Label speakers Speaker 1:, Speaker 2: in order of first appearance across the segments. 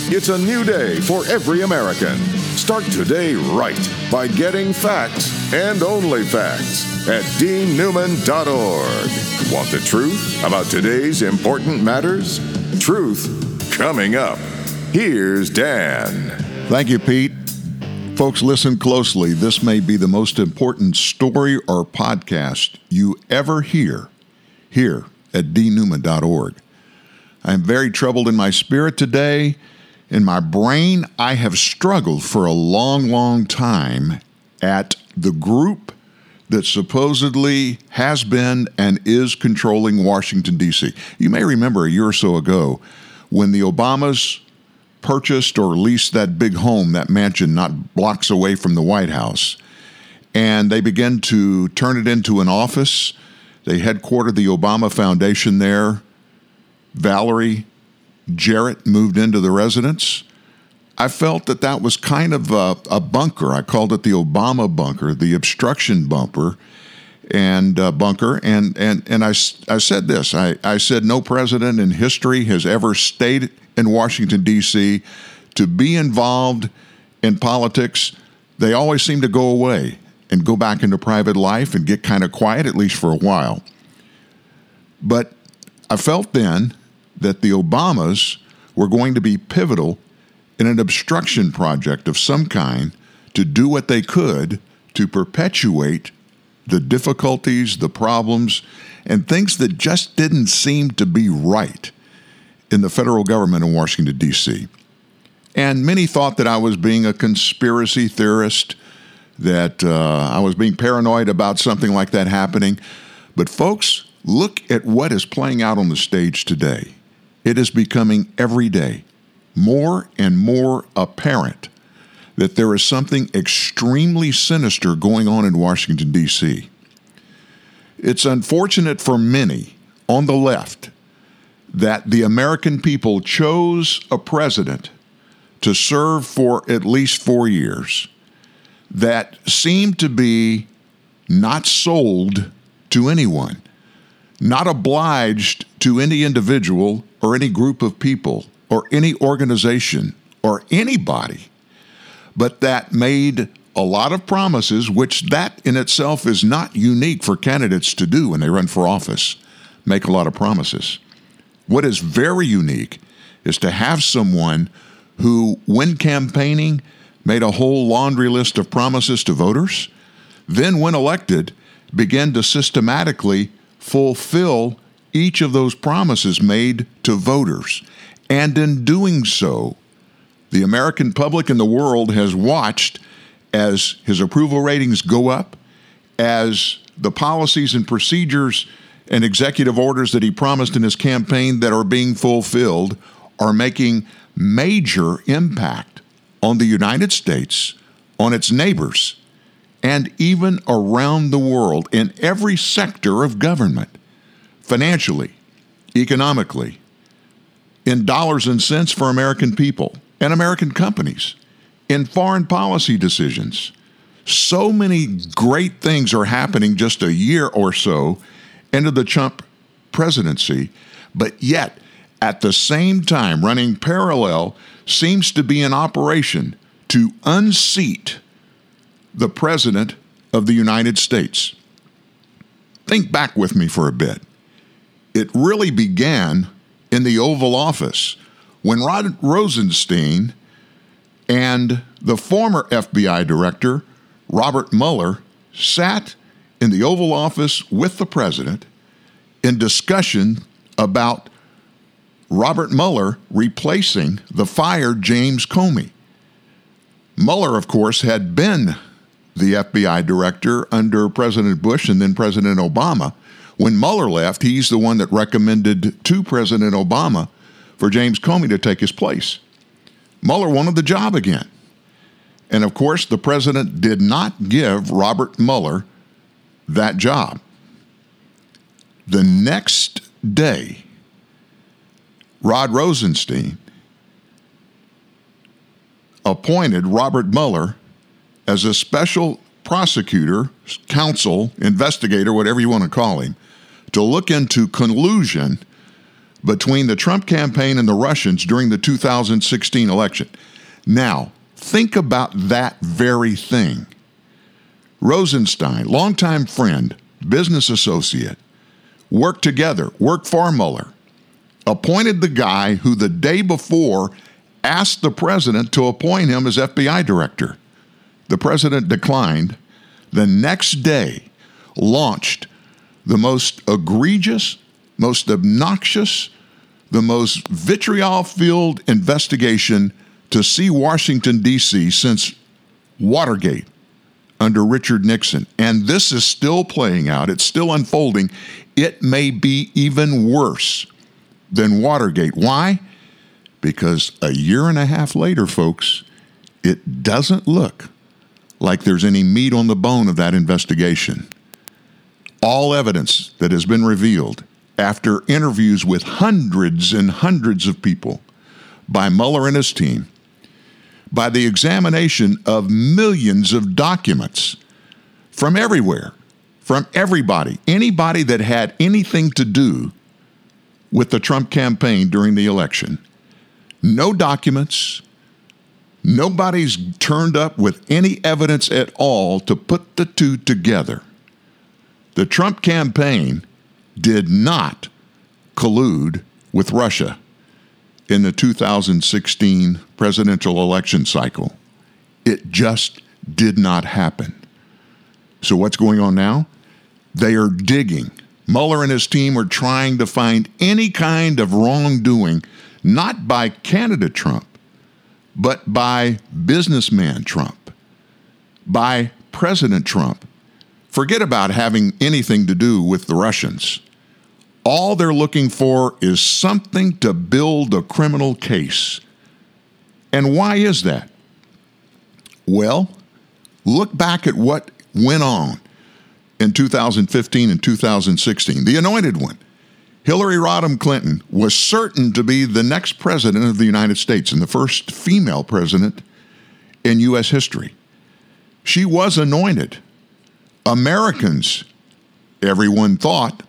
Speaker 1: It's a new day for every American. Start today right by getting facts and only facts at deannewman.org. Want the truth about today's important matters? Truth coming up. Here's Dan.
Speaker 2: Thank you, Pete. Folks, listen closely. This may be the most important story or podcast you ever hear here at deannewman.org. I am very troubled in my spirit today. In my brain, I have struggled for a long, long time at the group that supposedly has been and is controlling Washington, D.C. You may remember a year or so ago when the Obamas purchased or leased that big home, that mansion not blocks away from the White House, and they began to turn it into an office. They headquartered the Obama Foundation there. Valerie Jarrett moved into the residence. I felt that was kind of a bunker. I called it the Obama bunker, the obstruction bunker, and bunker. And I said this. I said no president in history has ever stayed in Washington, D.C. to be involved in politics. They always seem to go away and go back into private life and get kind of quiet, at least for a while. But I felt then that the Obamas were going to be pivotal in an obstruction project of some kind to do what they could to perpetuate the difficulties, the problems, and things that just didn't seem to be right in the federal government in Washington, D.C. And many thought that I was being a conspiracy theorist, that I was being paranoid about something like that happening. But folks, look at what is playing out on the stage today. It is becoming every day more and more apparent that there is something extremely sinister going on in Washington, D.C. It's unfortunate for many on the left that the American people chose a president to serve for at least 4 years that seemed to be not sold to anyone, not obliged to any individual or any group of people or any organization or anybody, but that made a lot of promises, which that in itself is not unique for candidates to do when they run for office, make a lot of promises. What is very unique is to have someone who, when campaigning, made a whole laundry list of promises to voters, then when elected, began to systematically fulfill each of those promises made to voters. And in doing so, the American public and the world has watched as his approval ratings go up, as the policies and procedures and executive orders that he promised in his campaign that are being fulfilled are making major impact on the United States, on its neighbors, and even around the world in every sector of government. Financially, economically, in dollars and cents for American people and American companies, in foreign policy decisions. So many great things are happening just a year or so into the Trump presidency, but yet, at the same time, running parallel seems to be an operation to unseat the President of the United States. Think back with me for a bit. It really began in the Oval Office when Rod Rosenstein and the former FBI director, Robert Mueller, sat in the Oval Office with the president in discussion about Robert Mueller replacing the fired James Comey. Mueller, of course, had been the FBI director under President Bush and then President Obama. When Mueller left, he's the one that recommended to President Obama for James Comey to take his place. Mueller wanted the job again. And of course, the president did not give Robert Mueller that job. The next day, Rod Rosenstein appointed Robert Mueller as a special prosecutor, counsel, investigator, whatever you want to call him, to look into collusion between the Trump campaign and the Russians during the 2016 election. Now, think about that very thing. Rosenstein, longtime friend, business associate, worked together, worked for Mueller, appointed the guy who the day before asked the president to appoint him as FBI director. The president declined. The next day, launched the most egregious, most obnoxious, the most vitriol-filled investigation to see Washington, D.C. since Watergate under Richard Nixon. And this is still playing out. It's still unfolding. It may be even worse than Watergate. Why? Because a year and a half later, folks, it doesn't look like there's any meat on the bone of that investigation. All evidence that has been revealed after interviews with hundreds and hundreds of people by Mueller and his team, by the examination of millions of documents from everywhere, from everybody, anybody that had anything to do with the Trump campaign during the election. No documents. Nobody's turned up with any evidence at all to put the two together. The Trump campaign did not collude with Russia in the 2016 presidential election cycle. It just did not happen. So what's going on now? They are digging. Mueller and his team are trying to find any kind of wrongdoing, not by candidate Trump, but by businessman Trump, by President Trump. Forget about having anything to do with the Russians. All they're looking for is something to build a criminal case. And why is that? Well, look back at what went on in 2015 and 2016. The anointed one, Hillary Rodham Clinton, was certain to be the next president of the United States and the first female president in U.S. history. She was anointed. Americans, everyone thought,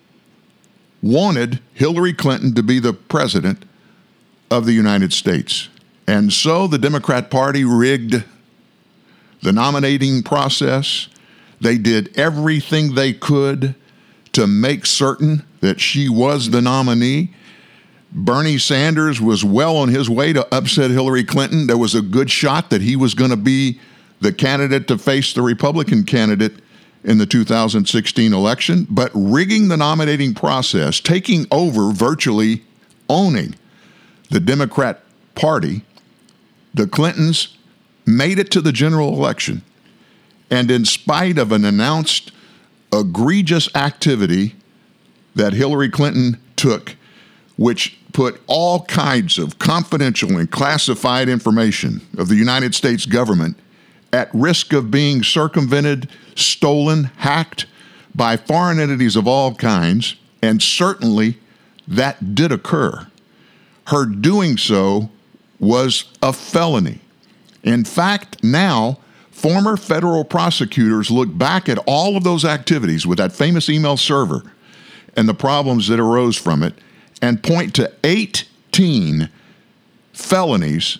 Speaker 2: wanted Hillary Clinton to be the president of the United States. And so the Democrat Party rigged the nominating process. They did everything they could to make certain that she was the nominee. Bernie Sanders was well on his way to upset Hillary Clinton. There was a good shot that he was going to be the candidate to face the Republican candidate in the 2016 election. But rigging the nominating process, taking over, virtually owning the Democrat Party, the Clintons made it to the general election. And in spite of an announced egregious activity that Hillary Clinton took, which put all kinds of confidential and classified information of the United States government at risk of being circumvented, stolen, hacked by foreign entities of all kinds, and certainly that did occur. Her doing so was a felony. In fact, now, former federal prosecutors look back at all of those activities with that famous email server and the problems that arose from it and point to 18 felonies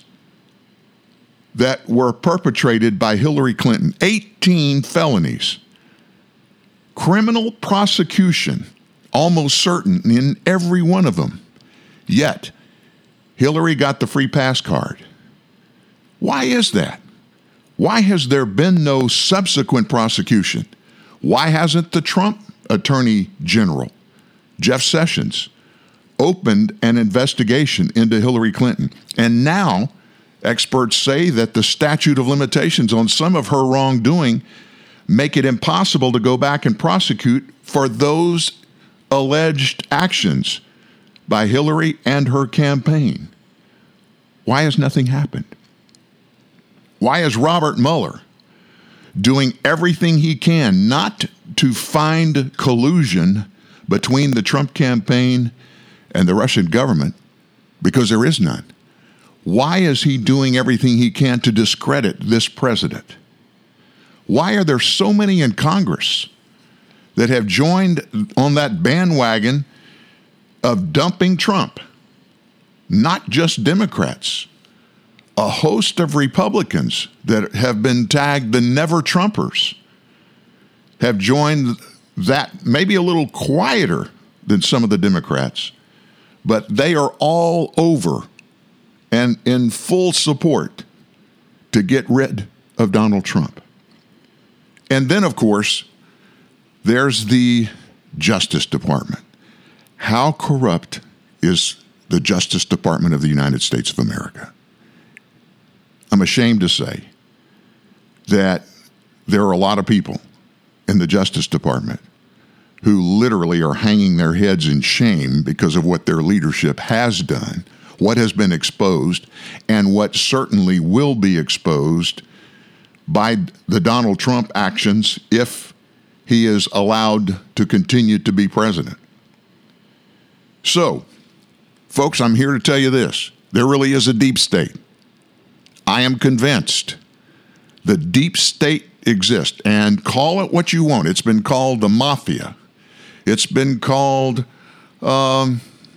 Speaker 2: that were perpetrated by Hillary Clinton. 18 felonies. Criminal prosecution, almost certain in every one of them. Yet, Hillary got the free pass card. Why is that? Why has there been no subsequent prosecution? Why hasn't the Trump Attorney General, Jeff Sessions, opened an investigation into Hillary Clinton? And now, experts say that the statute of limitations on some of her wrongdoing make it impossible to go back and prosecute for those alleged actions by Hillary and her campaign. Why has nothing happened? Why is Robert Mueller doing everything he can not to find collusion between the Trump campaign and the Russian government? Because there is none. Why is he doing everything he can to discredit this president? Why are there so many in Congress that have joined on that bandwagon of dumping Trump, not just Democrats, a host of Republicans that have been tagged the Never Trumpers have joined that, maybe a little quieter than some of the Democrats, but they are all over and in full support to get rid of Donald Trump. And then, of course, there's the Justice Department. How corrupt is the Justice Department of the United States of America? I'm ashamed to say that there are a lot of people in the Justice Department who literally are hanging their heads in shame because of what their leadership has done, what has been exposed, and what certainly will be exposed by the Donald Trump actions if he is allowed to continue to be president. So, folks, I'm here to tell you this. There really is a deep state. I am convinced the deep state exists, and call it what you want. It's been called the mafia. It's been called, what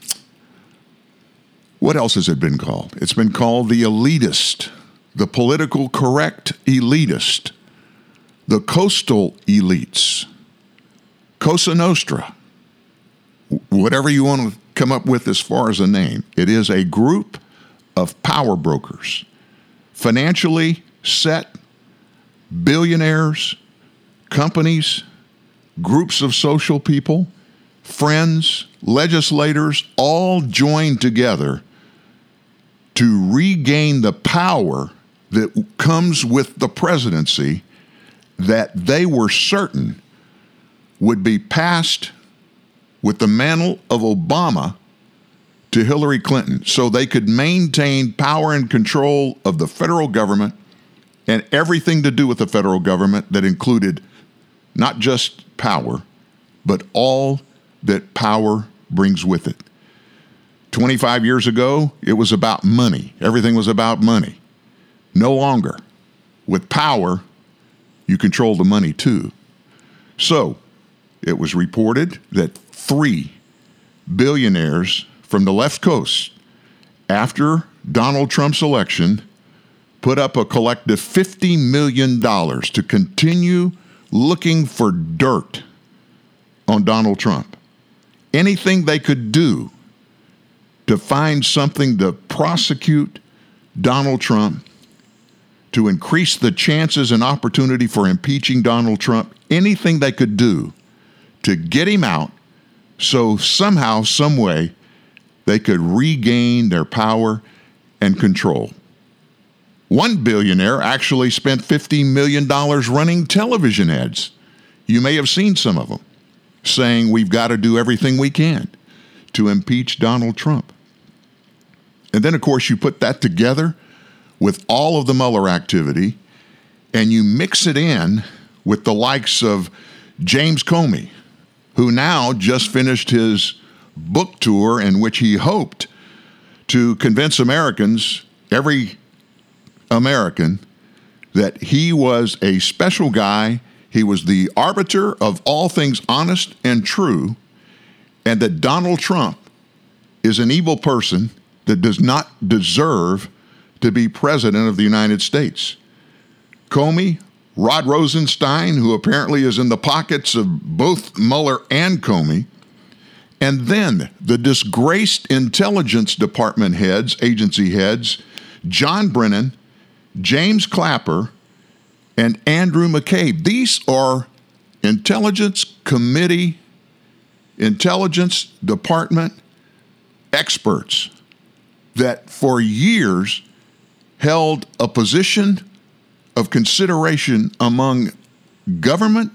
Speaker 2: else has it been called? It's been called the elitist, the political correct elitist, the coastal elites, Cosa Nostra, whatever you want to come up with as far as a name. It is a group of power brokers, financially set billionaires, companies, groups of social people, friends, legislators, all joined together to regain the power that comes with the presidency that they were certain would be passed with the mantle of Obama to Hillary Clinton, so they could maintain power and control of the federal government and everything to do with the federal government that included not just power, but all that power brings with it. 25 years ago, it was about money. Everything was about money. No longer. With power, you control the money too. So, it was reported that 3 billionaires from the left coast, after Donald Trump's election, put up a collective $50 million to continue looking for dirt on Donald Trump. Anything they could do to find something to prosecute Donald Trump, to increase the chances and opportunity for impeaching Donald Trump, anything they could do to get him out so somehow, some way, they could regain their power and control. One billionaire actually spent $50 million running television ads. You may have seen some of them, saying we've got to do everything we can to impeach Donald Trump. And then, of course, you put that together with all of the Mueller activity, and you mix it in with the likes of James Comey, who now just finished his book tour in which he hoped to convince Americans, every American, that he was a special guy, he was the arbiter of all things honest and true, and that Donald Trump is an evil person that does not deserve to be president of the United States. Comey, Rod Rosenstein, who apparently is in the pockets of both Mueller and Comey, and then the disgraced Intelligence Department heads, agency heads, John Brennan, James Clapper, and Andrew McCabe. These are Intelligence Committee, Intelligence Department experts that for years held a position of consideration among government,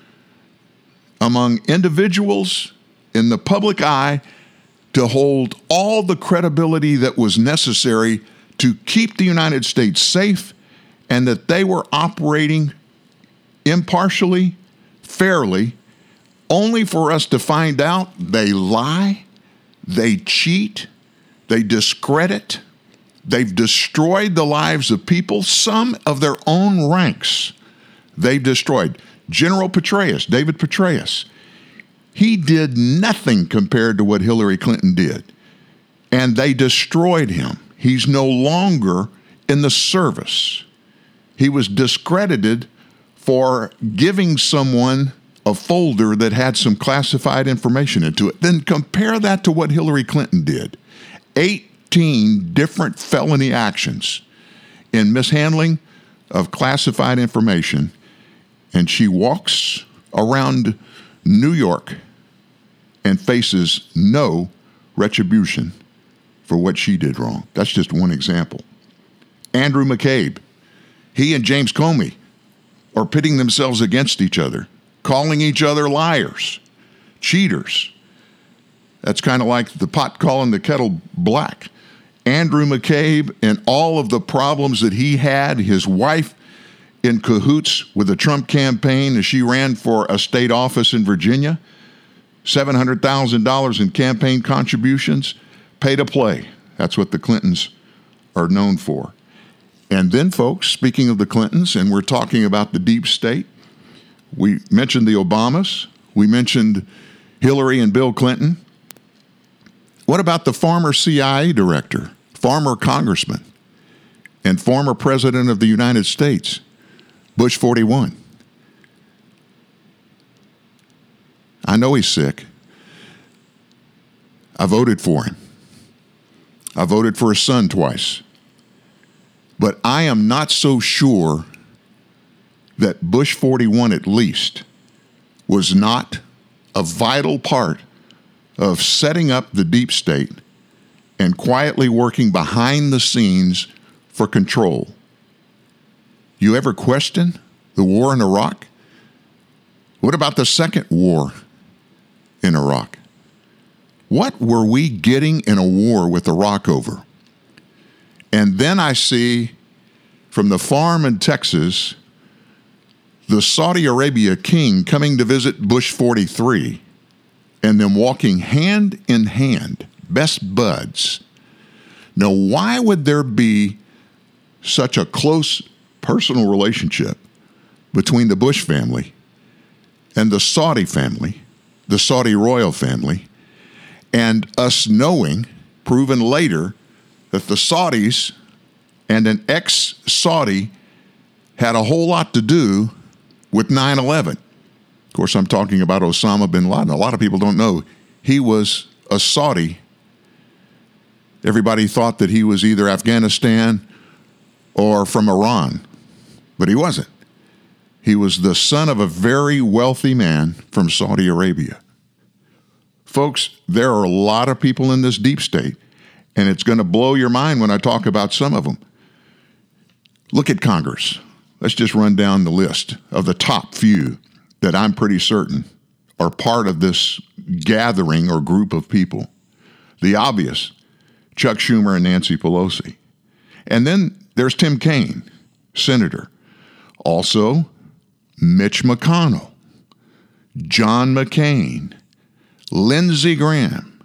Speaker 2: among individuals, in the public eye, to hold all the credibility that was necessary to keep the United States safe, and that they were operating impartially, fairly, only for us to find out they lie, they cheat, they discredit, they've destroyed the lives of people, some of their own ranks. They've destroyed. General Petraeus, David Petraeus, He did nothing compared to what Hillary Clinton did. And they destroyed him. He's no longer in the service. He was discredited for giving someone a folder that had some classified information into it. Then compare that to what Hillary Clinton did. 18 different felony actions in mishandling of classified information, and she walks around New York and faces no retribution for what she did wrong. That's just one example. Andrew McCabe, he and James Comey are pitting themselves against each other, calling each other liars, cheaters. That's kind of like the pot calling the kettle black. Andrew McCabe and all of the problems that he had, his wife in cahoots with the Trump campaign as she ran for a state office in Virginia, $700,000 in campaign contributions, pay to play. That's what the Clintons are known for. And then, folks, speaking of the Clintons, and we're talking about the deep state, we mentioned the Obamas. We mentioned Hillary and Bill Clinton. What about the former CIA director, former congressman, and former president of the United States, Bush 41? I know he's sick. I voted for him. I voted for his son twice. But I am not so sure that Bush 41, at least, was not a vital part of setting up the deep state and quietly working behind the scenes for control. You ever question the war in Iraq? What about the second war in Iraq? What were we getting in a war with Iraq over? And then I see from the farm in Texas, the Saudi Arabia king coming to visit Bush 43 and them walking hand in hand, best buds. Now, why would there be such a close personal relationship between the Bush family and the Saudi family, the Saudi royal family, and us knowing, proven later, that the Saudis and an ex-Saudi had a whole lot to do with 9/11. Of course, I'm talking about Osama bin Laden. A lot of people don't know he was a Saudi. Everybody thought that he was either Afghanistan or from Iran, but he wasn't. He was the son of a very wealthy man from Saudi Arabia. Folks, there are a lot of people in this deep state, and it's going to blow your mind when I talk about some of them. Look at Congress. Let's just run down the list of the top few that I'm pretty certain are part of this gathering or group of people. The obvious, Chuck Schumer and Nancy Pelosi. And then there's Tim Kaine, Senator. Also, Mitch McConnell, John McCain, Lindsey Graham,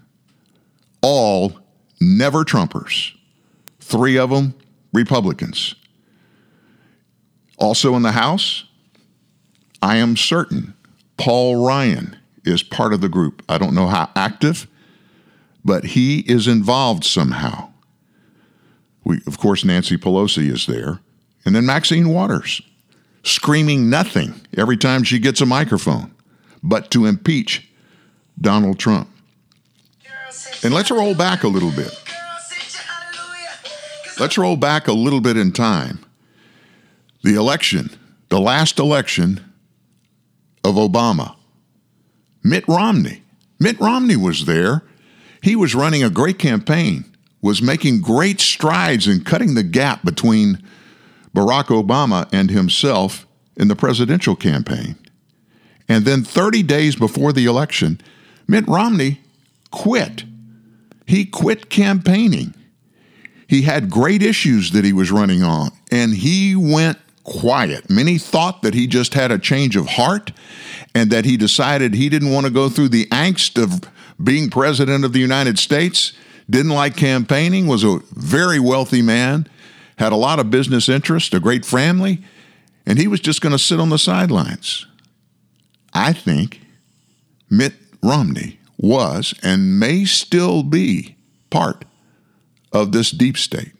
Speaker 2: all never Trumpers. 3 of them Republicans. Also in the House, I am certain Paul Ryan is part of the group. I don't know how active, but he is involved somehow. Of course, Nancy Pelosi is there. And then Maxine Waters, screaming nothing every time she gets a microphone, but to impeach Donald Trump. And let's roll back a little bit. Let's roll back a little bit in time. The election, the last election of Obama. Mitt Romney was there. He was running a great campaign, was making great strides in cutting the gap between Barack Obama and himself in the presidential campaign. And then 30 days before the election, Mitt Romney quit. He quit campaigning. He had great issues that he was running on, and he went quiet. Many thought that he just had a change of heart and that he decided he didn't want to go through the angst of being president of the United States, didn't like campaigning, was a very wealthy man, had a lot of business interests, a great family, and he was just going to sit on the sidelines. I think Mitt Romney was and may still be part of this deep state.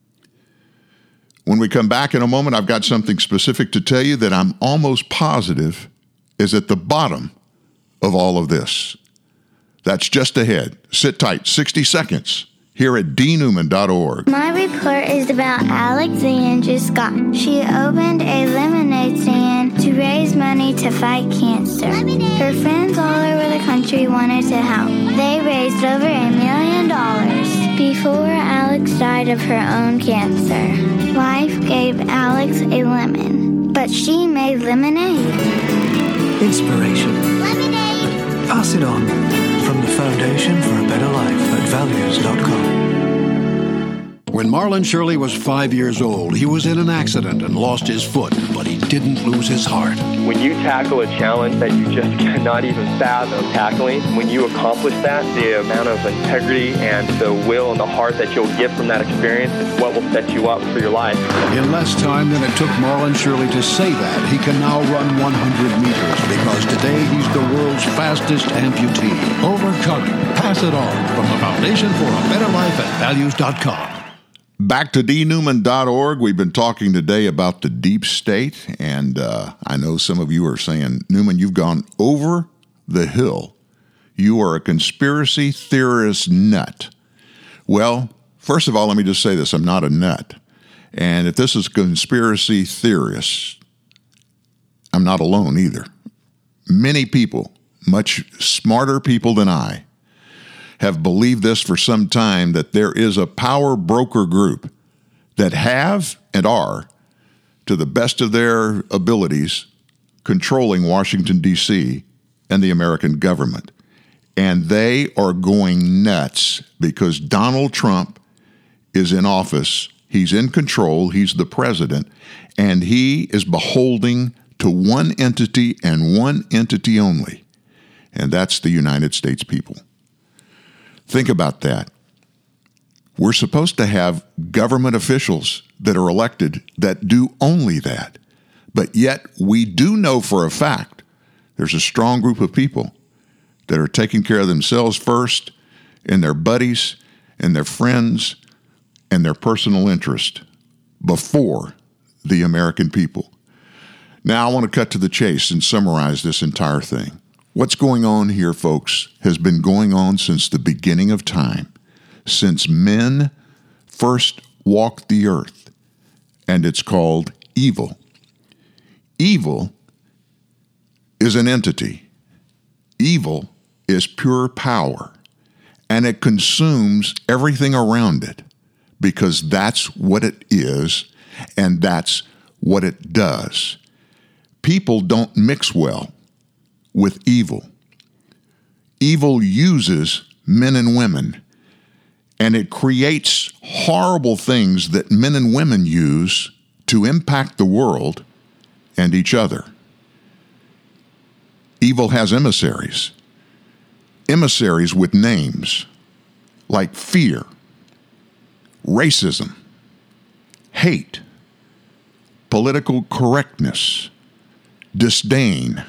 Speaker 2: When we come back in a moment, I've got something specific to tell you that I'm almost positive is at the bottom of all of this. That's just ahead. Sit tight. 60 seconds here at dnewman.org.
Speaker 3: My report is about Alexandra Scott. She opened a lemonade stand to raise money to fight cancer. Her friends all over the country wanted to help. They raised over $1 million before Alex died of her own cancer. Life gave Alex a lemon, but she made lemonade.
Speaker 4: Inspiration.
Speaker 3: Lemonade!
Speaker 4: Pass it on. From the Foundation for a Better Life at values.com.
Speaker 5: When Marlon Shirley was 5 years old, he was in an accident and lost his foot, but he didn't lose his heart.
Speaker 6: When you tackle a challenge that you just cannot even fathom tackling, when you accomplish that, the amount of integrity and the will and the heart that you'll get from that experience is what will set you up for your life.
Speaker 5: In less time than it took Marlon Shirley to say that, he can now run 100 meters because today he's the world's fastest amputee. Overcoming. Pass it on. From the Foundation for a Better Life at values.com.
Speaker 2: Back to dnewman.org. We've been talking today about the deep state, and I know some of you are saying, Newman, you've gone over the hill. You are a conspiracy theorist nut. Well, first of all, let me just say this. I'm not a nut. And if this is conspiracy theorists, I'm not alone either. Many people, much smarter people than I, have believed this for some time, that there is a power broker group that have and are, to the best of their abilities, controlling Washington, D.C. and the American government. And they are going nuts because Donald Trump is in office. He's in control. He's the president. And he is beholding to one entity and one entity only. And that's the United States people. Think about that. We're supposed to have government officials that are elected that do only that. But yet we do know for a fact there's a strong group of people that are taking care of themselves first, and their buddies and their friends and their personal interest before the American people. Now I want to cut to the chase and summarize this entire thing. What's going on here, folks, has been going on since the beginning of time, since men first walked the earth, and it's called evil. Evil is an entity. Evil is pure power, and it consumes everything around it because that's what it is, and that's what it does. People don't mix well with evil. Evil uses men and women, and it creates horrible things that men and women use to impact the world and each other. Evil has emissaries with names like fear, racism, hate, political correctness, disdain.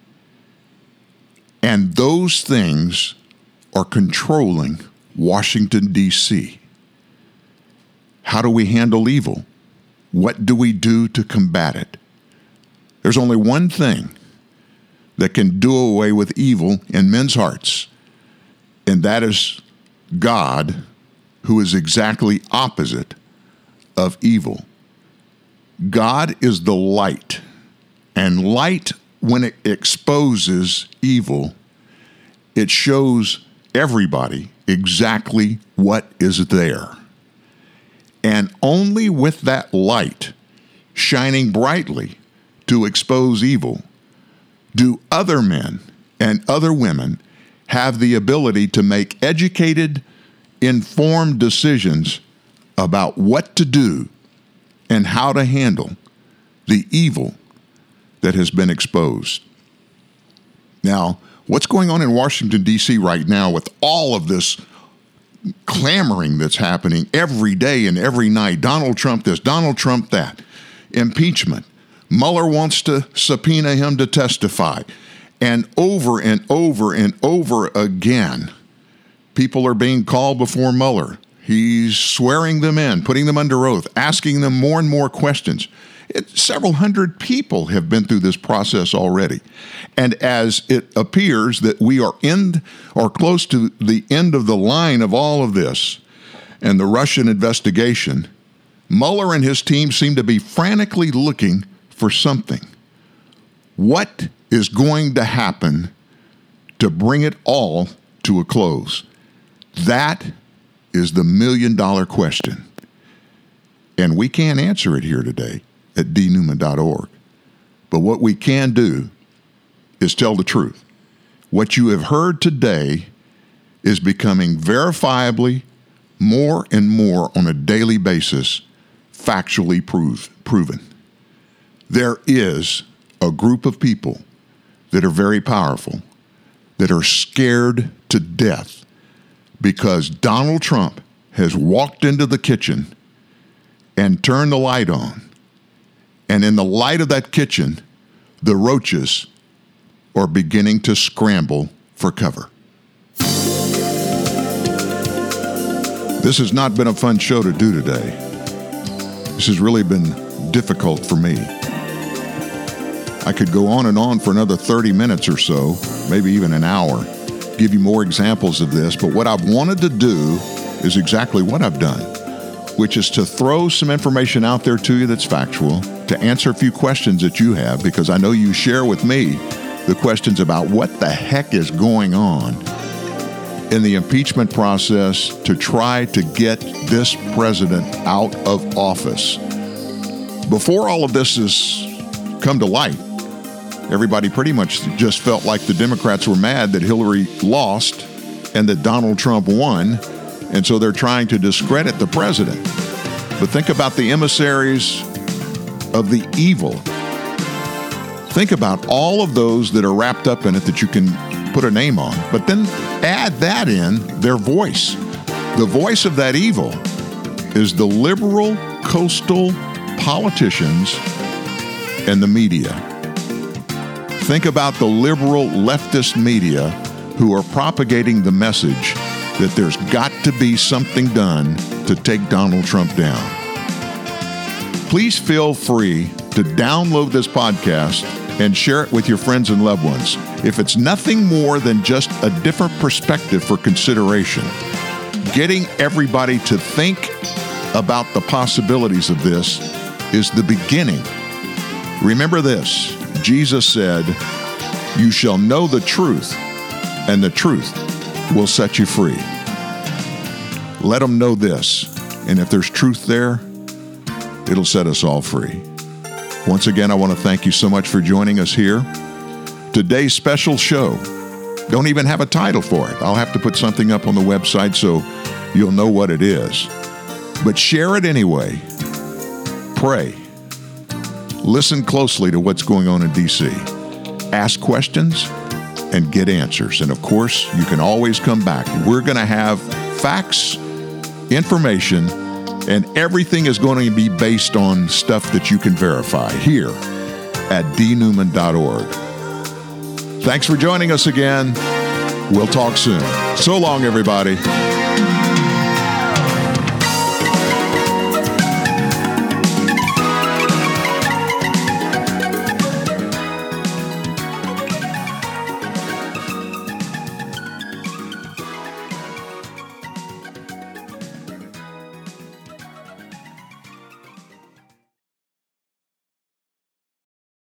Speaker 2: And those things are controlling Washington, D.C. How do we handle evil? What do we do to combat it? There's only one thing that can do away with evil in men's hearts, and that is God, who is exactly opposite of evil. God is the light, and light, when it exposes evil, it shows everybody exactly what is there. And only with that light shining brightly to expose evil do other men and other women have the ability to make educated, informed decisions about what to do and how to handle the evil that has been exposed. Now, what's going on in Washington, D.C. right now with all of this clamoring that's happening every day and every night? Donald Trump this, Donald Trump that. Impeachment. Mueller wants to subpoena him to testify. And over and over and over again, people are being called before Mueller. He's swearing them in, putting them under oath, asking them more and more questions. Several hundred people have been through this process already. And as it appears that we are in or close to the end of the line of all of this and the Russian investigation, Mueller and his team seem to be frantically looking for something. What is going to happen to bring it all to a close? That is the million-dollar question. And we can't answer it here today at dnewman.org. But what we can do is tell the truth. What you have heard today is becoming verifiably more and more on a daily basis factually proven. There is a group of people that are very powerful, that are scared to death because Donald Trump has walked into the kitchen and turned the light on. And in the light of that kitchen, the roaches are beginning to scramble for cover. This has not been a fun show to do today. This has really been difficult for me. I could go on and on for another 30 minutes or so, maybe even an hour, give you more examples of this, but what I've wanted to do is exactly what I've done, which is to throw some information out there to you that's factual, to answer a few questions that you have, because I know you share with me the questions about what the heck is going on in the impeachment process to try to get this president out of office. Before all of this has come to light, everybody pretty much just felt like the Democrats were mad that Hillary lost and that Donald Trump won, and so they're trying to discredit the president. But think about the emissaries of the evil. Think about all of those that are wrapped up in it that you can put a name on, but then add that in their voice. The voice of that evil is the liberal coastal politicians and the media. Think about the liberal leftist media who are propagating the message that there's got to be something done to take Donald Trump down. Please feel free to download this podcast and share it with your friends and loved ones. If it's nothing more than just a different perspective for consideration, getting everybody to think about the possibilities of this is the beginning. Remember this, Jesus said, "You shall know the truth, and the truth will set you free." Let them know this, and if there's truth there, it'll set us all free. Once again, I want to thank you so much for joining us here. Today's special show, don't even have a title for it. I'll have to put something up on the website so you'll know what it is. But share it anyway. Pray. Listen closely to what's going on in D.C. Ask questions and get answers. And of course, you can always come back. We're going to have facts, information, and everything is going to be based on stuff that you can verify here at dnewman.org. Thanks for joining us again. We'll talk soon. So long, everybody.